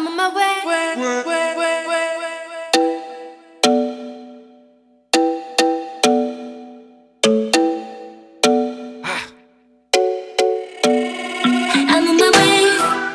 I'm on my way. I'm on my way.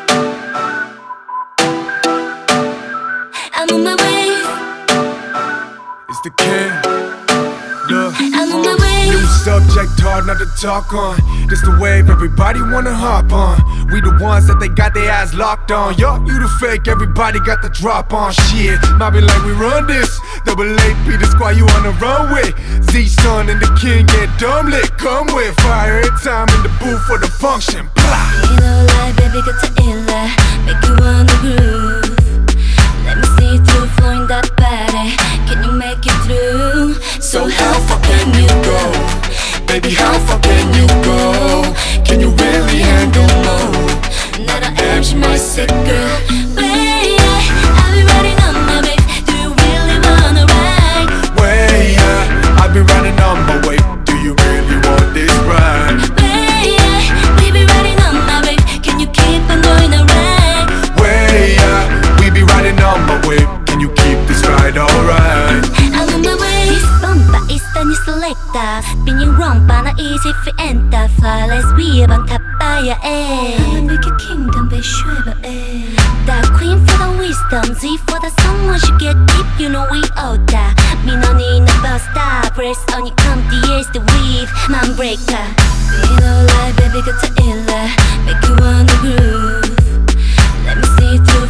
I'm on my way. It's the king. Look, I'm on my way. new subject hard not to talk on. This the wave everybody wanna hop on. We the ones that they got their eyes locked on. Yo, you the fake, everybody got the drop on. Shit, might be like we run this. Double AP, the squad you on the runway. Z-Sun and the king get dumb lit. Come with fire every time in the booth for the function. Blah. You know, like baby, got to illa, make you wanna groove. Let me see you through, flowing that body. Can you make it through? So how far can you go? Baby, how far can you go? Can you really handle more? Not I am, she my sick girl. Baby, I'll be riding on my babe. Do you really wanna ride? Way yeah, I've been riding on my way. Do you really want this ride? Baby, we be riding on my babe. Can you keep on going around? Way yeah, we be riding on my way. Can you keep this ride alright? I'm on my way. This bumper is the new selector. Spinning wrong, but not easy for enter. Flawless, we about top by your air. I'ma make your kingdom be sure, the queen for the wisdom, Z for the song. Once you get deep, you know we owe that. Me no need no bus stop. Press on your comfy is the weave, man breaker. You know, like baby, got to illa, make you wanna groove. Let me see you through,